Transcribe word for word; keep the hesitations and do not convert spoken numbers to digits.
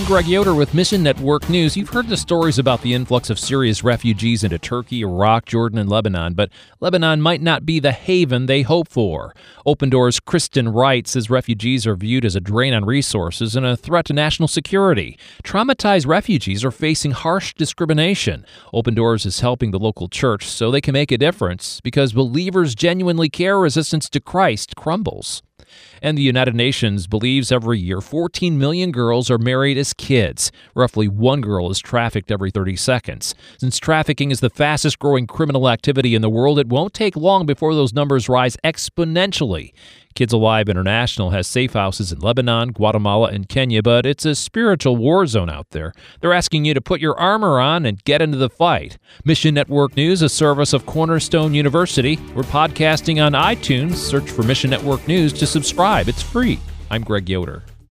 Greg Yoder with Mission Network News. You've heard the stories about the influx of Syria's refugees into Turkey, Iraq, Jordan, and Lebanon, but Lebanon might not be the haven they hope for. Open Doors' Kristen Wright says refugees are viewed as a drain on resources and a threat to national security. Traumatized refugees are facing harsh discrimination. Open Doors is helping the local church so they can make a difference because believers genuinely care resistance to Christ crumbles. And the United Nations believes every year fourteen million girls are married as kids. Roughly one girl is trafficked every thirty seconds. Since trafficking is the fastest growing criminal activity in the world, it won't take long before those numbers rise exponentially. Kids Alive International has safe houses in Lebanon, Guatemala, and Kenya, but it's a spiritual war zone out there. They're asking you to put your armor on and get into the fight. Mission Network News, a service of Cornerstone University. We're podcasting on iTunes. Search for Mission Network News to subscribe. It's free. I'm Greg Yoder.